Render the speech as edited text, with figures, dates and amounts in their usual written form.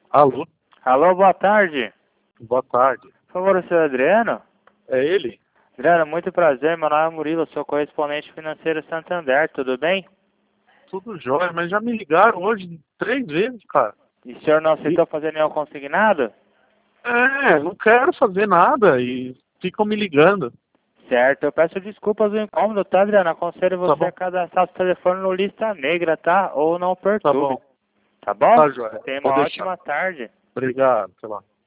Alô? Alô, boa tarde. Boa tarde. Por favor, o senhor Adriano? É ele? Adriano, muito prazer. Meu nome é Murilo, sou correspondente financeiro Santander, tudo bem? Tudo jóia, mas já me ligaram hoje 3 vezes, cara. E o senhor não aceitou fazer nenhum consignado? Não quero fazer nada e ficam me ligando. Certo, eu peço desculpas do incômodo, tá, Adriano? Aconselho Tá você bom, a cadastrar o telefone no lista negra, tá? Ou não tá perturbe. bom. Tá bom? Tá jóia. Tenha uma Pode deixar. ótima tarde. Obrigado, sei lá.